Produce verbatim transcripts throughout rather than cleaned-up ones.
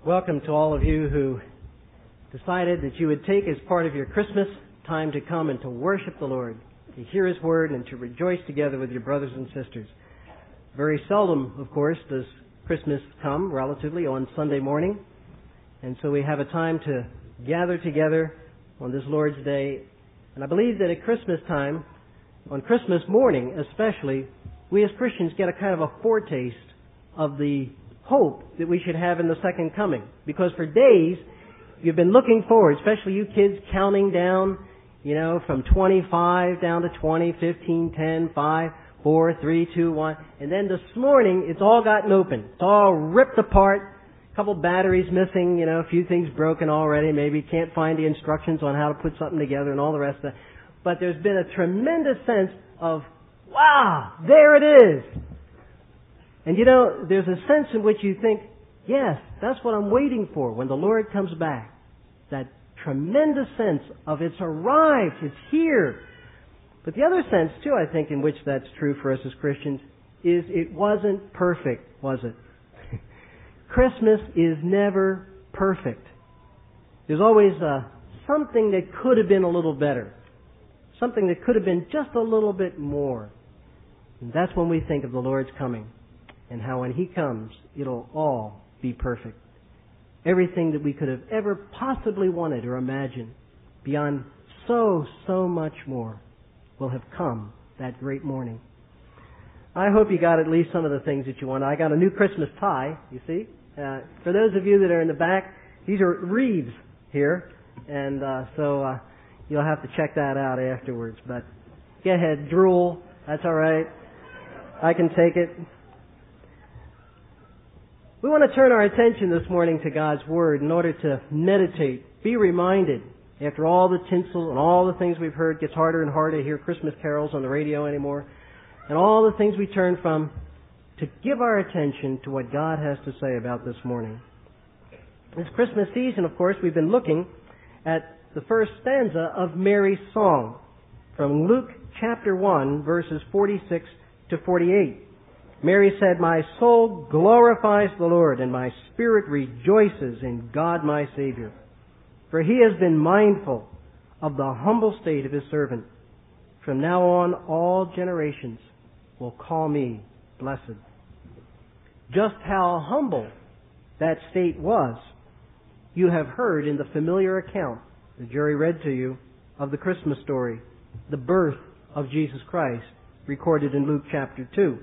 Welcome to all of you who decided that you would take as part of your Christmas time to come and to worship the Lord, to hear His Word, and to rejoice together with your brothers and sisters. Very seldom, of course, does Christmas come, relatively, on Sunday morning. And so we have a time to gather together on this Lord's Day. And I believe that at Christmas time, on Christmas morning especially, we as Christians get a kind of a foretaste of the hope that we should have in the second coming. Because for days, you've been looking forward, especially you kids counting down, you know, from twenty-five down to twenty, fifteen, ten, five, four, three, two, one. And then this morning, it's all gotten open. It's all ripped apart. A couple batteries missing, you know, a few things broken already. Maybe can't find the instructions on how to put something together and all the rest of that. But there's been a tremendous sense of, wow, there it is. And you know, there's a sense in which you think, yes, that's what I'm waiting for when the Lord comes back. That tremendous sense of it's arrived, it's here. But the other sense, too, I think, in which that's true for us as Christians, is it wasn't perfect, was it? Christmas is never perfect. There's always uh, something that could have been a little better. Something that could have been just a little bit more. And that's when we think of the Lord's coming. And how when He comes, it'll all be perfect. Everything that we could have ever possibly wanted or imagined, beyond so, so much more, will have come that great morning. I hope you got at least some of the things that you want. I got a new Christmas tie, you see. Uh, for those of you that are in the back, these are wreaths here. And uh, so uh, you'll have to check that out afterwards. But go ahead, drool. That's all right. I can take it. We want to turn our attention this morning to God's Word in order to meditate, be reminded, after all the tinsel and all the things we've heard, it gets harder and harder to hear Christmas carols on the radio anymore, and all the things we turn from, to give our attention to what God has to say about this morning. This Christmas season, of course, we've been looking at the first stanza of Mary's song from Luke chapter one, verses forty-six to forty-eight. Mary said, "My soul glorifies the Lord, and my spirit rejoices in God my Savior. For He has been mindful of the humble state of His servant. From now on, all generations will call me blessed." Just how humble that state was, you have heard in the familiar account that Jerry read to you of the Christmas story, the birth of Jesus Christ, recorded in Luke chapter two.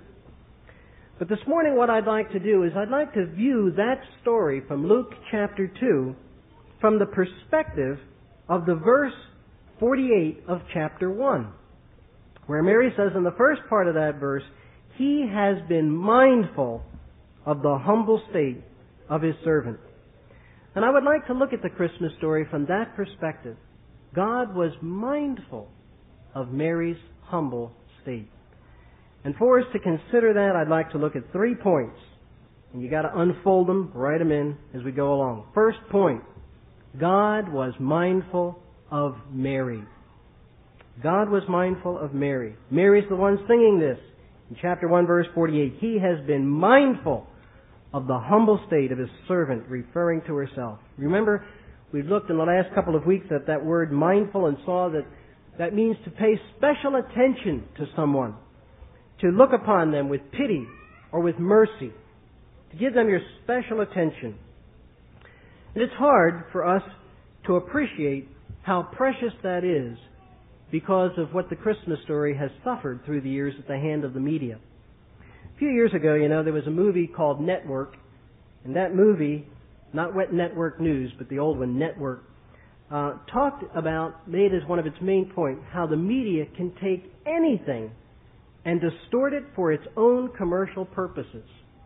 But this morning what I'd like to do is I'd like to view that story from Luke chapter two from the perspective of the verse forty-eight of chapter one, where Mary says in the first part of that verse, He has been mindful of the humble state of His servant. And I would like to look at the Christmas story from that perspective. God was mindful of Mary's humble state. And for us to consider that, I'd like to look at three points. And you got to unfold them, write them in as we go along. First point, God was mindful of Mary. God was mindful of Mary. Mary's the one singing this. In chapter one, verse forty-eight, He has been mindful of the humble state of His servant, referring to herself. Remember, we've looked in the last couple of weeks at that word mindful and saw that that means to pay special attention to someone, to look upon them with pity or with mercy, to give them your special attention. And it's hard for us to appreciate how precious that is because of what the Christmas story has suffered through the years at the hand of the media. A few years ago, you know, there was a movie called Network, and that movie, not Wet Network News, but the old one, Network, uh, talked about, made as one of its main points, how the media can take anything and distort it for its own commercial purposes.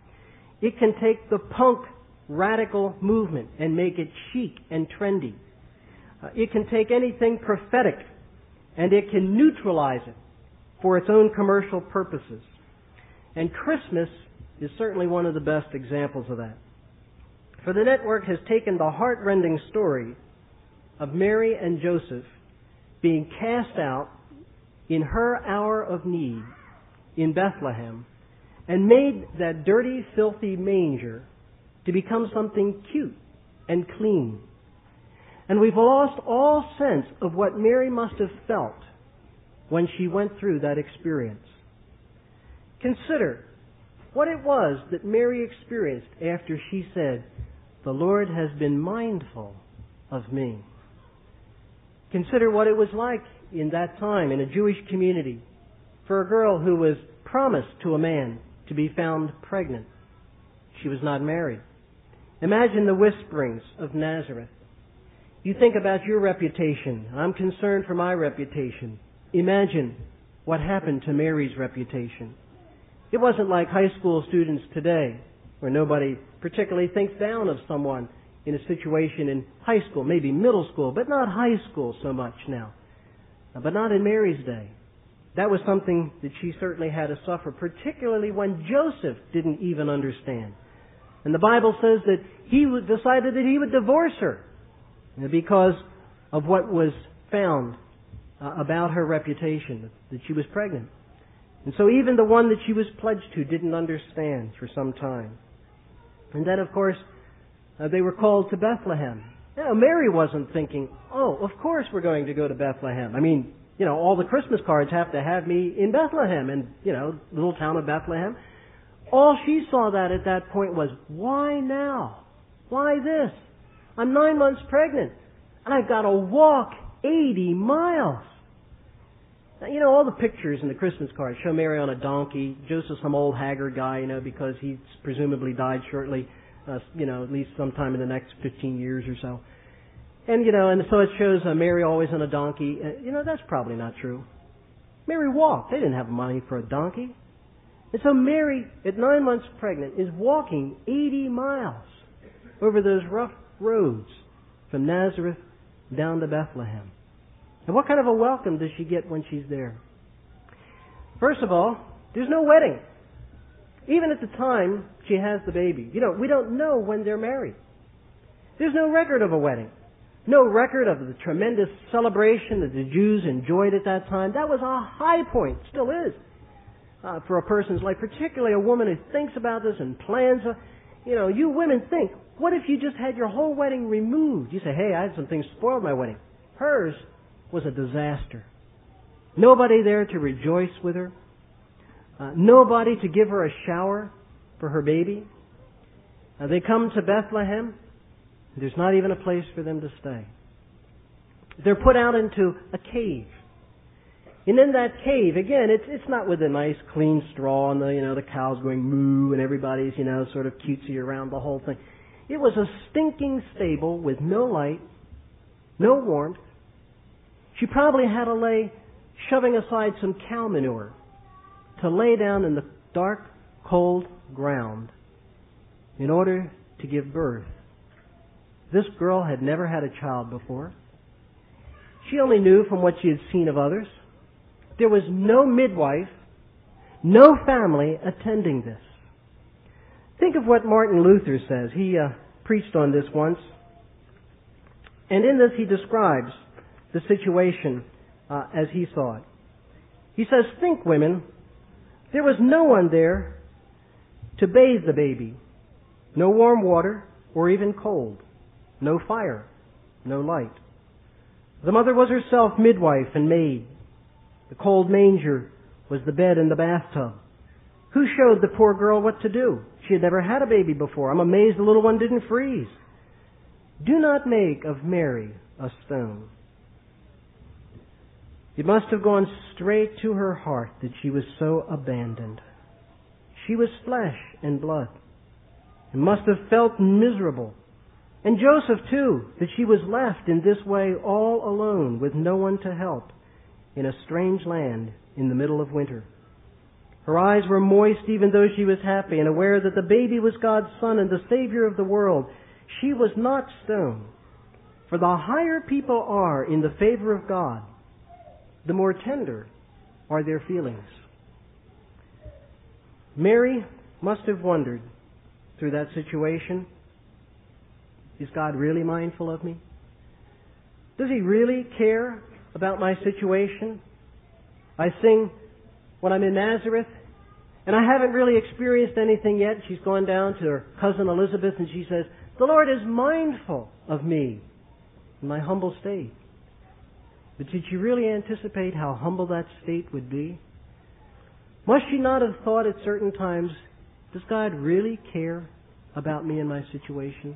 It can take the punk radical movement and make it chic and trendy. Uh, it can take anything prophetic and it can neutralize it for its own commercial purposes. And Christmas is certainly one of the best examples of that. For the network has taken the heart-rending story of Mary and Joseph being cast out in her hour of need in Bethlehem and made that dirty, filthy manger to become something cute and clean. And we've lost all sense of what Mary must have felt when she went through that experience. Consider what it was that Mary experienced after she said, "The Lord has been mindful of me." Consider what it was like in that time in a Jewish community for a girl who was promised to a man to be found pregnant. She was not married. Imagine the whisperings of Nazareth. You think about your reputation. I'm concerned for my reputation. Imagine what happened to Mary's reputation. It wasn't like high school students today, where nobody particularly thinks down of someone in a situation in high school, maybe middle school, but not high school so much now. But not in Mary's day. That was something that she certainly had to suffer, particularly when Joseph didn't even understand. And the Bible says that he decided that he would divorce her because of what was found about her reputation, that she was pregnant. And so even the one that she was pledged to didn't understand for some time. And then, of course, uh, they were called to Bethlehem. You know, Mary wasn't thinking, oh, of course we're going to go to Bethlehem. I mean, you know, all the Christmas cards have to have me in Bethlehem, and, you know, little town of Bethlehem. All she saw that at that point was, why now? Why this? I'm nine months pregnant, and I've got to walk eighty miles. Now, you know, all the pictures in the Christmas cards show Mary on a donkey, Joseph some old haggard guy, you know, because he's presumably died shortly, uh, you know, at least sometime in the next fifteen years or so. And, you know, and so it shows uh, Mary always on a donkey. Uh, you know, that's probably not true. Mary walked. They didn't have money for a donkey. And so Mary, at nine months pregnant, is walking eighty miles over those rough roads from Nazareth down to Bethlehem. And what kind of a welcome does she get when she's there? First of all, there's no wedding. Even at the time she has the baby. You know, we don't know when they're married. There's no record of a wedding. No record of the tremendous celebration that the Jews enjoyed at that time. That was a high point, still is, uh, for a person's life, particularly a woman who thinks about this and plans. A, you know, you women think, what if you just had your whole wedding removed? You say, hey, I had some things spoiled my wedding. Hers was a disaster. Nobody there to rejoice with her. Uh, nobody to give her a shower for her baby. Uh, they come to Bethlehem. There's not even a place for them to stay. They're put out into a cave. And in that cave, again, it's it's not with a nice clean straw and the, you know, the cows going moo and everybody's, you know, sort of cutesy around the whole thing. It was a stinking stable with no light, no warmth. She probably had to lay, shoving aside some cow manure, to lay down in the dark, cold ground in order to give birth. This girl had never had a child before. She only knew from what she had seen of others. There was no midwife, no family attending this. Think of what Martin Luther says. He uh, preached on this once. And in this he describes the situation uh, as he saw it. He says, think, women, there was no one there to bathe the baby. No warm water or even cold. No fire. No light. The mother was herself midwife and maid. The cold manger was the bed and the bathtub. Who showed the poor girl what to do? She had never had a baby before. I'm amazed the little one didn't freeze. Do not make of Mary a stone. It must have gone straight to her heart that she was so abandoned. She was flesh and blood, and must have felt miserable. And Joseph, too, that she was left in this way all alone with no one to help in a strange land in the middle of winter. Her eyes were moist even though she was happy and aware that the baby was God's Son and the Savior of the world. She was not stone. For the higher people are in the favor of God, the more tender are their feelings. Mary must have wondered through that situation, is God really mindful of me? Does He really care about my situation? I sing, when I'm in Nazareth, And I haven't really experienced anything yet. She's gone down to her cousin Elizabeth and she says, the Lord is mindful of me in my humble state. But did she really anticipate how humble that state would be? Must she not have thought at certain times, does God really care about me and my situation?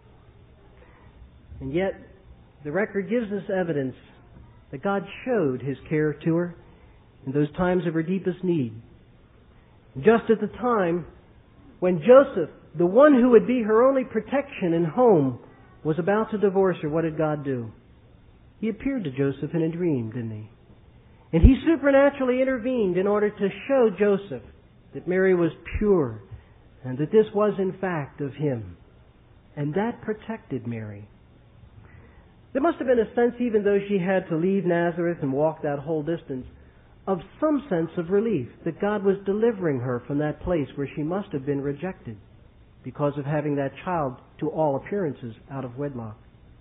And yet, the record gives us evidence that God showed His care to her in those times of her deepest need. Just at the time when Joseph, the one who would be her only protection and home, was about to divorce her, what did God do? He appeared to Joseph in a dream, didn't He? And He supernaturally intervened in order to show Joseph that Mary was pure and that this was in fact of Him. And that protected Mary. There must have been a sense, even though she had to leave Nazareth and walk that whole distance, of some sense of relief that God was delivering her from that place where she must have been rejected because of having that child, to all appearances, out of wedlock.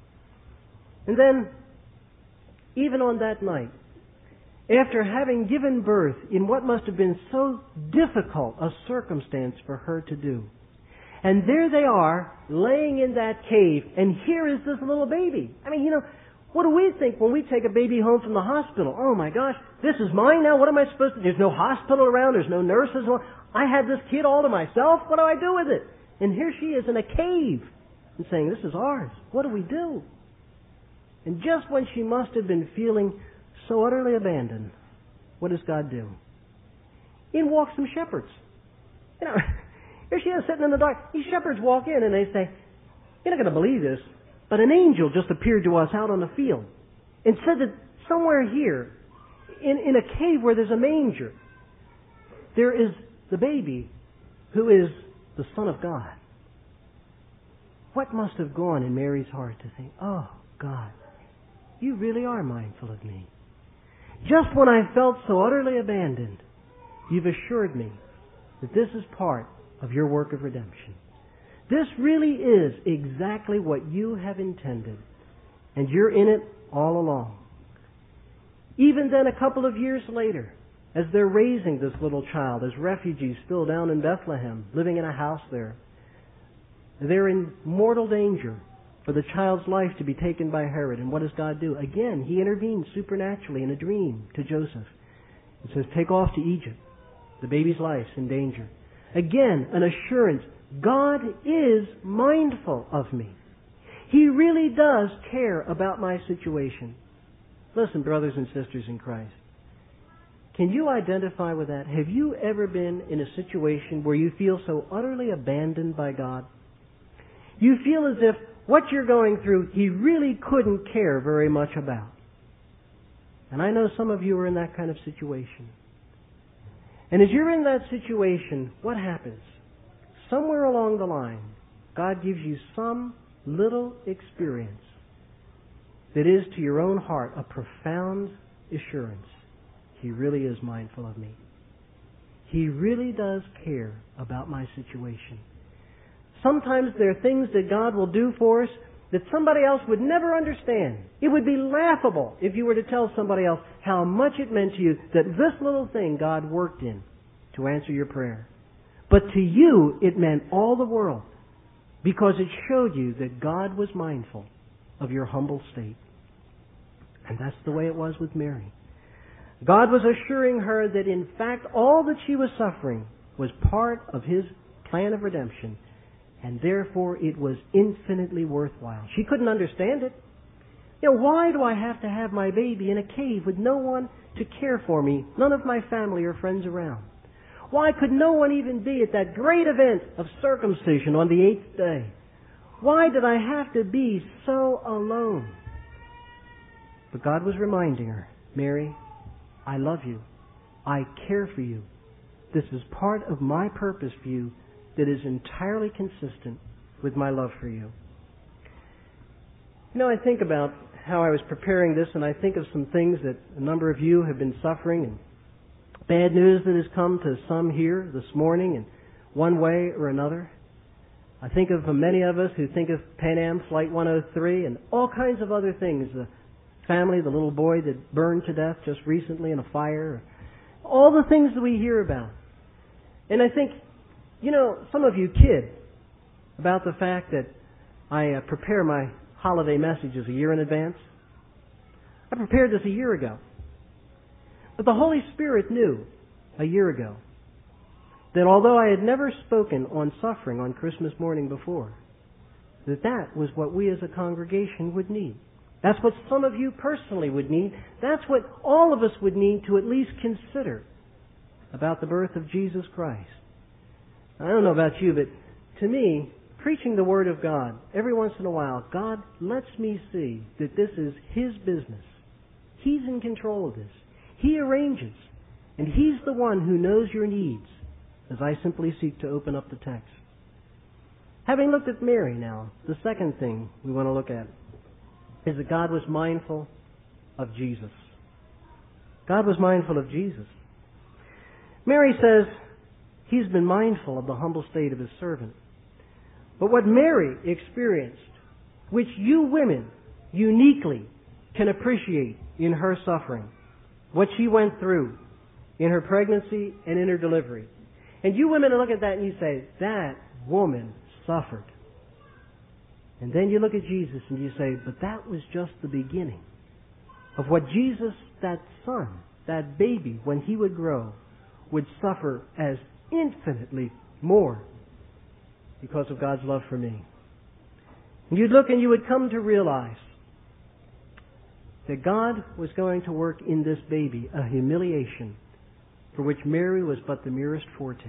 And then, even on that night, after having given birth in what must have been so difficult a circumstance for her to do, and there they are, laying in that cave, and here is this little baby. I mean, you know, what do we think when we take a baby home from the hospital? Oh my gosh, this is mine now, what am I supposed to do? There's no hospital around, there's no nurses. I had this kid all to myself, what do I do with it? And here she is in a cave, and saying, this is ours, what do we do? And just when she must have been feeling so utterly abandoned, what does God do? In walk some shepherds. You know, here she is sitting in the dark. These shepherds walk in and they say, you're not going to believe this, but an angel just appeared to us out on the field and said that somewhere here, in, in a cave where there's a manger, there is the baby who is the Son of God. What must have gone in Mary's heart to think, oh, God, you really are mindful of me. Just when I felt so utterly abandoned, you've assured me that this is part of your work of redemption. This really is exactly what you have intended, and you're in it all along. Even then, a couple of years later, as they're raising this little child as refugees still down in Bethlehem, living in a house there, they're in mortal danger for the child's life to be taken by Herod. And what does God do? Again, He intervenes supernaturally in a dream to Joseph. It says, take off to Egypt. The baby's life's in danger. Again, an assurance. God is mindful of me. He really does care about my situation. Listen, brothers and sisters in Christ. Can you identify with that? Have you ever been in a situation where you feel so utterly abandoned by God? You feel as if what you're going through, He really couldn't care very much about. And I know some of you are in that kind of situation. And as you're in that situation, what happens? Somewhere along the line, God gives you some little experience that is to your own heart a profound assurance. He really is mindful of me. He really does care about my situation. Sometimes there are things that God will do for us that somebody else would never understand. It would be laughable if you were to tell somebody else how much it meant to you that this little thing God worked in to answer your prayer. But to you, it meant all the world because it showed you that God was mindful of your humble state. And that's the way it was with Mary. God was assuring her that in fact all that she was suffering was part of His plan of redemption, and therefore it was infinitely worthwhile. She couldn't understand it. You know, why do I have to have my baby in a cave with no one to care for me, none of my family or friends around? Why could no one even be at that great event of circumcision on the eighth day? Why did I have to be so alone? But God was reminding her, Mary, I love you. I care for you. This is part of my purpose for you that is entirely consistent with my love for you. You know, I think about how I was preparing this, and I think of some things that a number of you have been suffering, and bad news that has come to some here this morning in one way or another. I think of many of us who think of Pan Am Flight one oh three and all kinds of other things. The family, the little boy that burned to death just recently in a fire. All the things that we hear about. And I think, you know, some of you kid about the fact that I uh, prepare my holiday messages a year in advance. I prepared this a year ago. But the Holy Spirit knew a year ago that although I had never spoken on suffering on Christmas morning before, that that was what we as a congregation would need. That's what some of you personally would need. That's what all of us would need to at least consider about the birth of Jesus Christ. I don't know about you, but to me, preaching the Word of God, every once in a while, God lets me see that this is His business. He's in control of this. He arranges. And He's the one who knows your needs, as I simply seek to open up the text. Having looked at Mary now, the second thing we want to look at is that God was mindful of Jesus. God was mindful of Jesus. Mary says He's been mindful of the humble state of His servant. But what Mary experienced, which you women uniquely can appreciate in her suffering, what she went through in her pregnancy and in her delivery. And you women look at that and you say, that woman suffered. And then you look at Jesus and you say, but that was just the beginning of what Jesus, that son, that baby, when he would grow, would suffer as infinitely more because of God's love for me. And you'd look and you would come to realize that God was going to work in this baby a humiliation for which Mary was but the merest foretaste.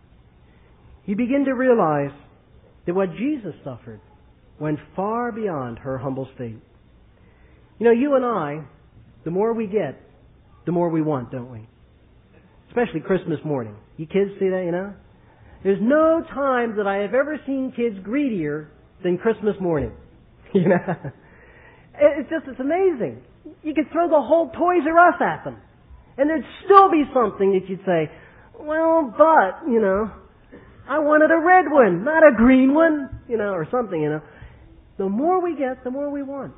You begin to realize that what Jesus suffered went far beyond her humble state. You know, you and I, the more we get, the more we want, don't we? Especially Christmas morning. You kids see that, you know? There's no time that I have ever seen kids greedier than Christmas morning. You know? It's just, it's amazing. You could throw the whole Toys R Us at them. And there'd still be something that you'd say, well, but, you know, I wanted a red one, not a green one, you know, or something, you know. The more we get, the more we want.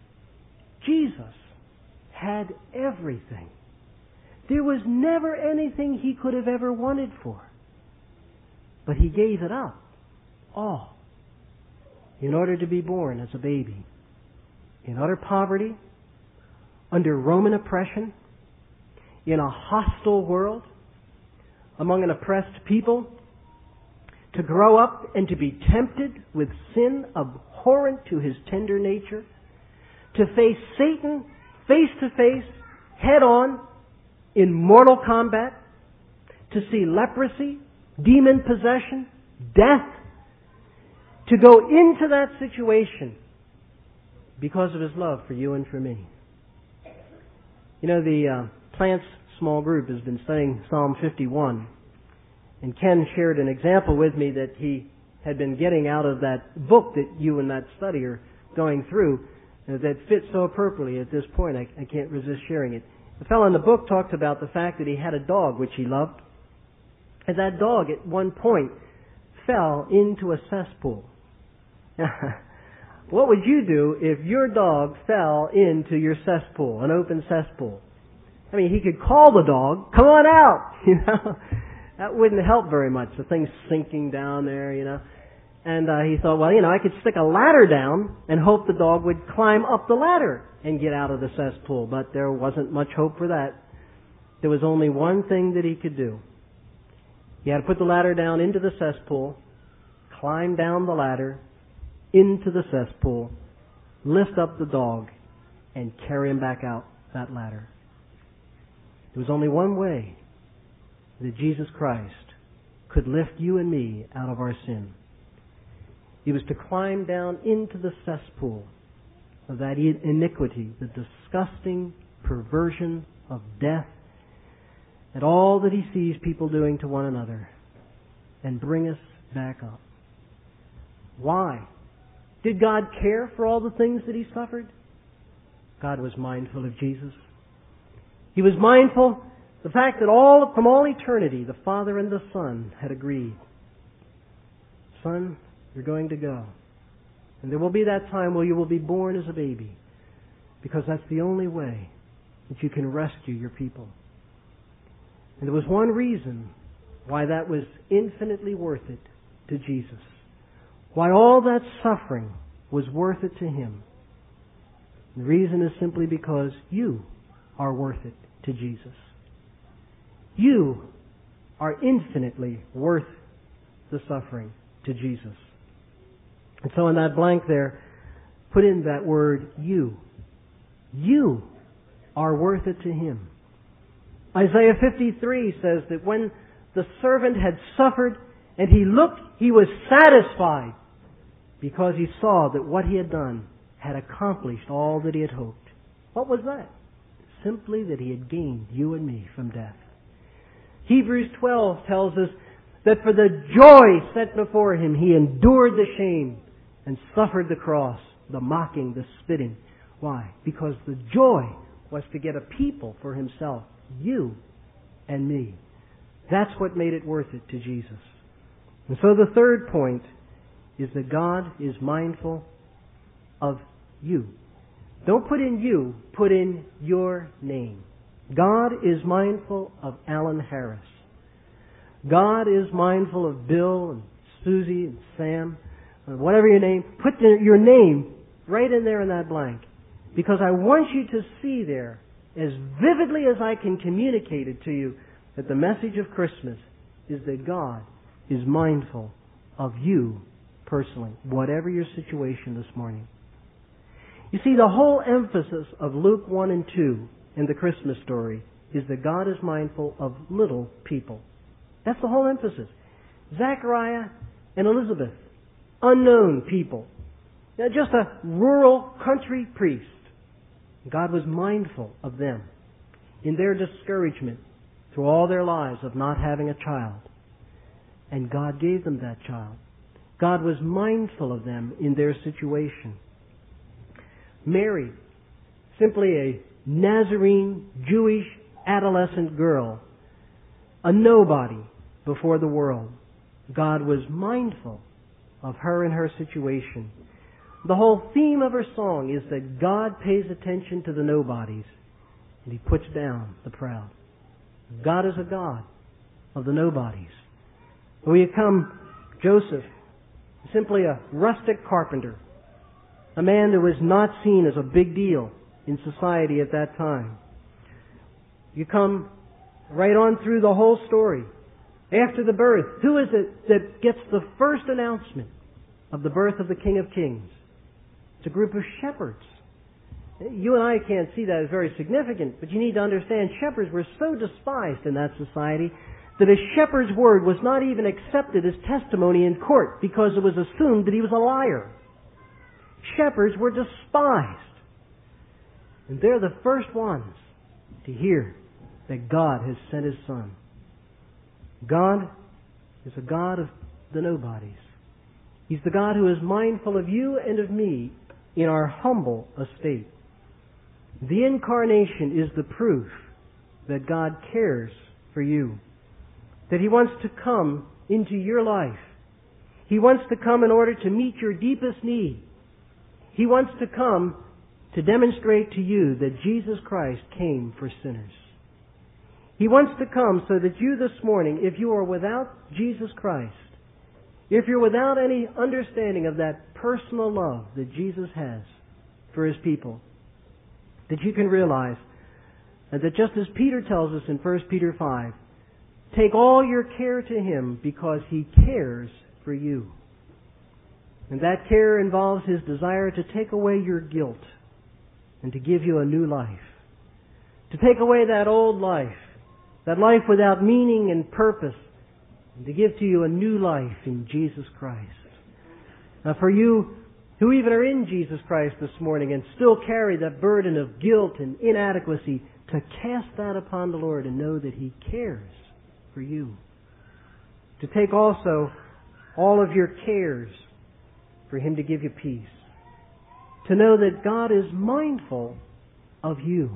Jesus had everything. There was never anything He could have ever wanted for. But He gave it up, all, in order to be born as a baby. In utter poverty, under Roman oppression, in a hostile world, among an oppressed people, to grow up and to be tempted with sin abhorrent to His tender nature, to face Satan face to face, head on, in mortal combat, to see leprosy, demon possession, death, to go into that situation because of His love for you and for me. You know, the uh, Plants small group has been studying Psalm fifty-one, and Ken shared an example with me that he had been getting out of that book that you and that study are going through uh, that fits so appropriately at this point. I, I can't resist sharing it. The fellow in the book talked about the fact that he had a dog which he loved, and that dog at one point fell into a cesspool. What would you do if your dog fell into your cesspool, an open cesspool? I mean, he could call the dog, come on out, you know. That wouldn't help very much. The thing's sinking down there, you know. And uh, he thought, well, you know, I could stick a ladder down and hope the dog would climb up the ladder and get out of the cesspool. But there wasn't much hope for that. There was only one thing that he could do. He had to put the ladder down into the cesspool, climb down the ladder, into the cesspool, lift up the dog, and carry him back out that ladder. There was only one way that Jesus Christ could lift you and me out of our sin. He was to climb down into the cesspool of that iniquity, the disgusting perversion of death, and all that He sees people doing to one another, and bring us back up. Why? Did God care for all the things that He suffered? God was mindful of Jesus. He was mindful the fact that all from all eternity, the Father and the Son had agreed. Son, you're going to go. And there will be that time where you will be born as a baby, because that's the only way that you can rescue your people. And there was one reason why that was infinitely worth it to Jesus. Why all that suffering was worth it to Him. The reason is simply because you are worth it to Jesus. You are infinitely worth the suffering to Jesus. And so in that blank there, put in that word, you. You are worth it to Him. Isaiah fifty-three says that when the servant had suffered and he looked, he was satisfied because he saw that what he had done had accomplished all that he had hoped. What was that? Simply that he had gained you and me from death. Hebrews twelve tells us that for the joy set before him, he endured the shame and suffered the cross, the mocking, the spitting. Why? Because the joy was to get a people for himself, you and me. That's what made it worth it to Jesus. And so the third point is that God is mindful of you. Don't put in you, put in your name. God is mindful of Alan Harris. God is mindful of Bill and Susie and Sam, whatever your name. Put the, your name right in there in that blank. Because I want you to see there, as vividly as I can communicate it to you, that the message of Christmas is that God is mindful of you personally, whatever your situation this morning. You see, the whole emphasis of Luke one and two in the Christmas story is that God is mindful of little people. That's the whole emphasis. Zechariah and Elizabeth, unknown people. Now, just a rural country priest. God was mindful of them in their discouragement through all their lives of not having a child. And God gave them that child. God was mindful of them in their situation. Mary, simply a Nazarene Jewish adolescent girl, a nobody before the world. God was mindful of her and her situation. The whole theme of her song is that God pays attention to the nobodies and He puts down the proud. God is a God of the nobodies. When you come, Joseph, simply a rustic carpenter, a man that was not seen as a big deal in society at that time. You come right on through the whole story. After the birth, who is it that gets the first announcement of the birth of the King of Kings? It's a group of shepherds. You and I can't see that as very significant, but you need to understand shepherds were so despised in that society that a shepherd's word was not even accepted as testimony in court because it was assumed that he was a liar. Shepherds were despised. And they're the first ones to hear that God has sent His Son. God is a God of the nobodies. He's the God who is mindful of you and of me in our humble estate. The incarnation is the proof that God cares for you, that He wants to come into your life. He wants to come in order to meet your deepest need. He wants to come to demonstrate to you that Jesus Christ came for sinners. He wants to come so that you this morning, if you are without Jesus Christ, if you're without any understanding of that personal love that Jesus has for His people, that you can realize that just as Peter tells us in First Peter five, take all your care to Him because He cares for you. And that care involves His desire to take away your guilt and to give you a new life. To take away that old life, that life without meaning and purpose, and to give to you a new life in Jesus Christ. Now for you who even are in Jesus Christ this morning and still carry that burden of guilt and inadequacy, to cast that upon the Lord and know that He cares for you. To take also all of your cares for Him to give you peace. To know that God is mindful of you.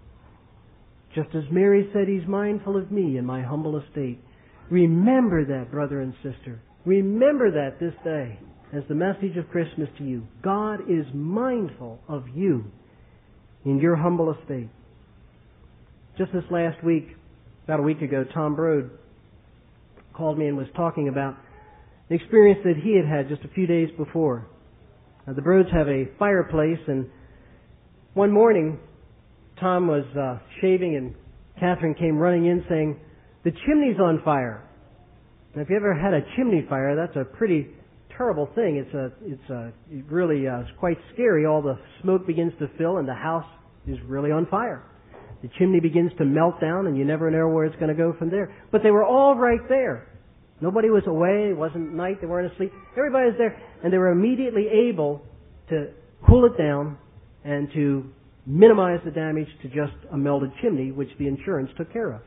Just as Mary said, He's mindful of me in my humble estate. Remember that, brother and sister. Remember that this day as the message of Christmas to you. God is mindful of you in your humble estate. Just this last week, about a week ago, Tom Brode called me and was talking about an experience that he had had just a few days before. Now, the Broads have a fireplace, and one morning Tom was uh, shaving and Catherine came running in saying, "The chimney's on fire." Now, if you ever had a chimney fire, that's a pretty terrible thing. It's a, it's a, it really uh, it's quite scary. All the smoke begins to fill and the house is really on fire. The chimney begins to melt down and you never know where it's going to go from there. But they were all right there. Nobody was away. It wasn't night. They weren't asleep. Everybody was there. And they were immediately able to cool it down and to minimize the damage to just a melted chimney, which the insurance took care of.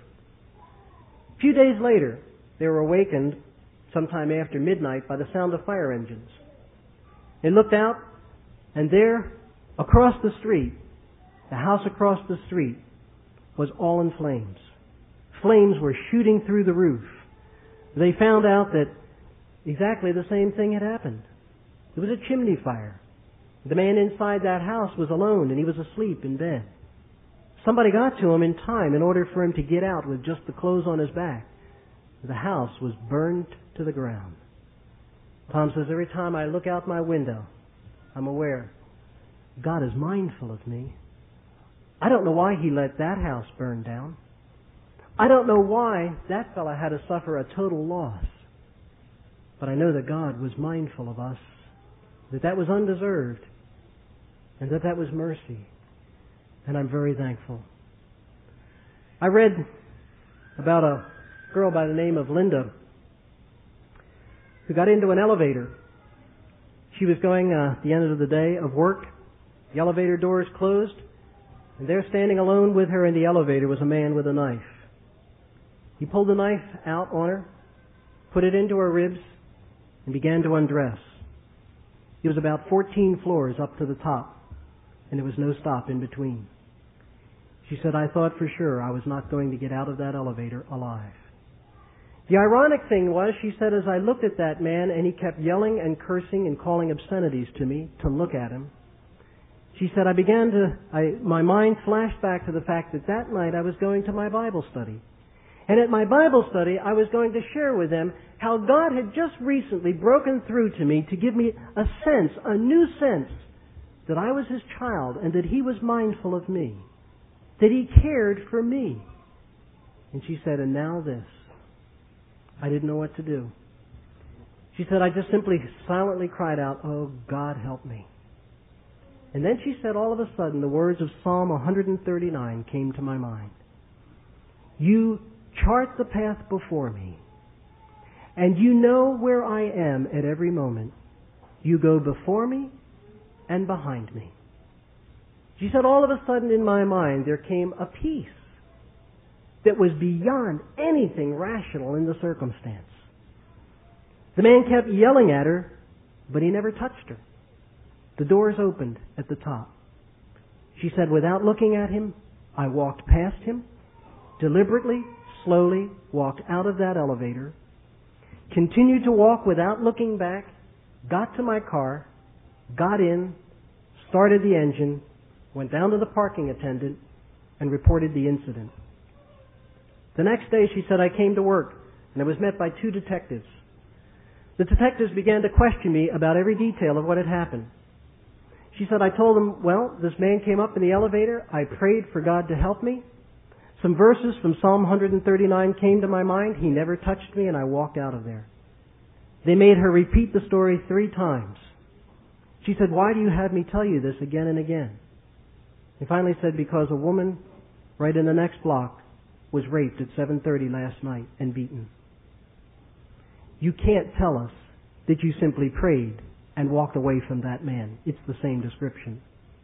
A few days later, they were awakened sometime after midnight by the sound of fire engines. They looked out, and there, across the street, the house across the street, was all in flames. Flames were shooting through the roof. They found out that exactly the same thing had happened. It was a chimney fire. The man inside that house was alone, and he was asleep in bed. Somebody got to him in time in order for him to get out with just the clothes on his back. The house was burned to the ground. Tom says, every time I look out my window, I'm aware God is mindful of me. I don't know why He let that house burn down. I don't know why that fellow had to suffer a total loss. But I know that God was mindful of us, that that was undeserved, and that that was mercy. And I'm very thankful. I read about a girl by the name of Linda who got into an elevator. She was going uh, at the end of the day of work. The elevator doors closed, and there standing alone with her in the elevator was a man with a knife. He pulled the knife out on her, put it into her ribs, and began to undress. It was about fourteen floors up to the top, and there was no stop in between. She said, I thought for sure I was not going to get out of that elevator alive. The ironic thing was, she said, as I looked at that man and he kept yelling and cursing and calling obscenities to me to look at him, she said, I began to, I, my mind flashed back to the fact that that night I was going to my Bible study. And at my Bible study, I was going to share with them how God had just recently broken through to me to give me a sense, a new sense, that I was His child and that He was mindful of me, that He cared for me. And she said, and now this. I didn't know what to do. She said, I just simply silently cried out, oh, God, help me. And then she said, all of a sudden, the words of Psalm one thirty-nine came to my mind. You chart the path before me, and you know where I am at every moment. You go before me and behind me. She said, all of a sudden in my mind there came a peace that was beyond anything rational in the circumstance. The man kept yelling at her, but he never touched her. The doors opened at the top. She said, without looking at him, I walked past him, deliberately, slowly walked out of that elevator, continued to walk without looking back, got to my car, got in, started the engine, went down to the parking attendant, and reported the incident. The next day, she said, I came to work, and I was met by two detectives. The detectives began to question me about every detail of what had happened. She said, I told them, well, this man came up in the elevator. I prayed for God to help me. Some verses from Psalm one thirty-nine came to my mind. He never touched me, and I walked out of there. They made her repeat the story three times. She said, why do you have me tell you this again and again? They finally said, because a woman right in the next block was raped at seven thirty last night and beaten. You can't tell us that you simply prayed and walked away from that man. It's the same description.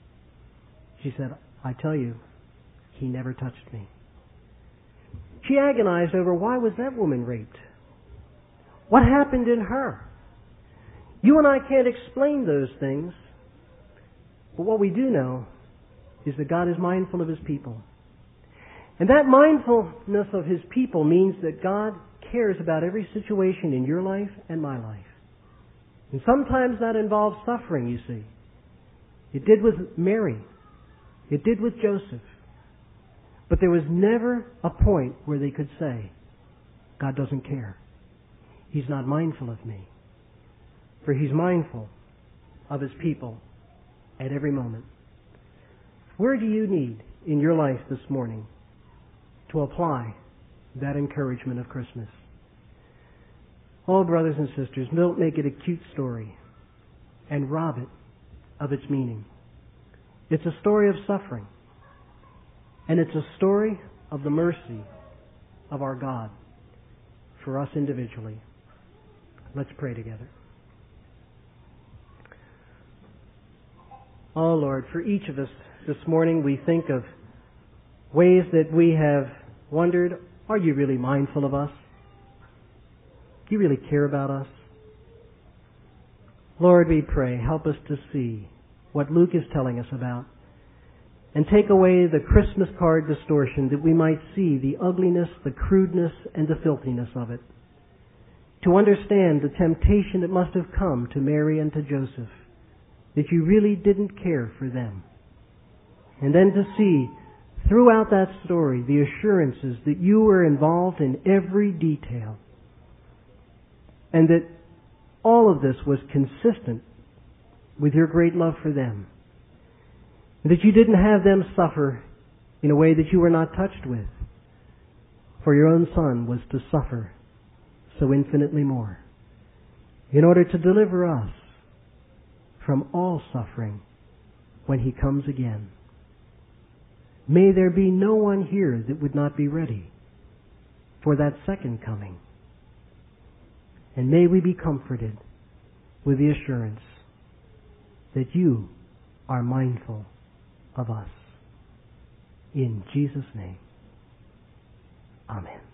She said, I tell you, he never touched me. She agonized over, why was that woman raped? What happened in her? You and I can't explain those things, but what we do know is that God is mindful of His people. And that mindfulness of His people means that God cares about every situation in your life and my life. And sometimes that involves suffering, you see. It did with Mary. It did with Joseph. But there was never a point where they could say, God doesn't care. He's not mindful of me. For He's mindful of His people at every moment. Where do you need in your life this morning to apply that encouragement of Christmas? Oh, brothers and sisters, don't make it a cute story and rob it of its meaning. It's a story of suffering, and it's a story of the mercy of our God for us individually. Let's pray together. Oh, Lord, for each of us this morning, we think of ways that we have wondered, are you really mindful of us? Do you really care about us? Lord, we pray, help us to see what Luke is telling us about and take away the Christmas card distortion that we might see the ugliness, the crudeness, and the filthiness of it. To understand the temptation that must have come to Mary and to Joseph, that you really didn't care for them. And then to see throughout that story the assurances that you were involved in every detail, and that all of this was consistent with your great love for them. And that you didn't have them suffer in a way that you were not touched with. For your own Son was to suffer so infinitely more, in order to deliver us from all suffering when He comes again. May there be no one here that would not be ready for that second coming. And may we be comforted with the assurance that you are mindful of us. In Jesus' name, amen.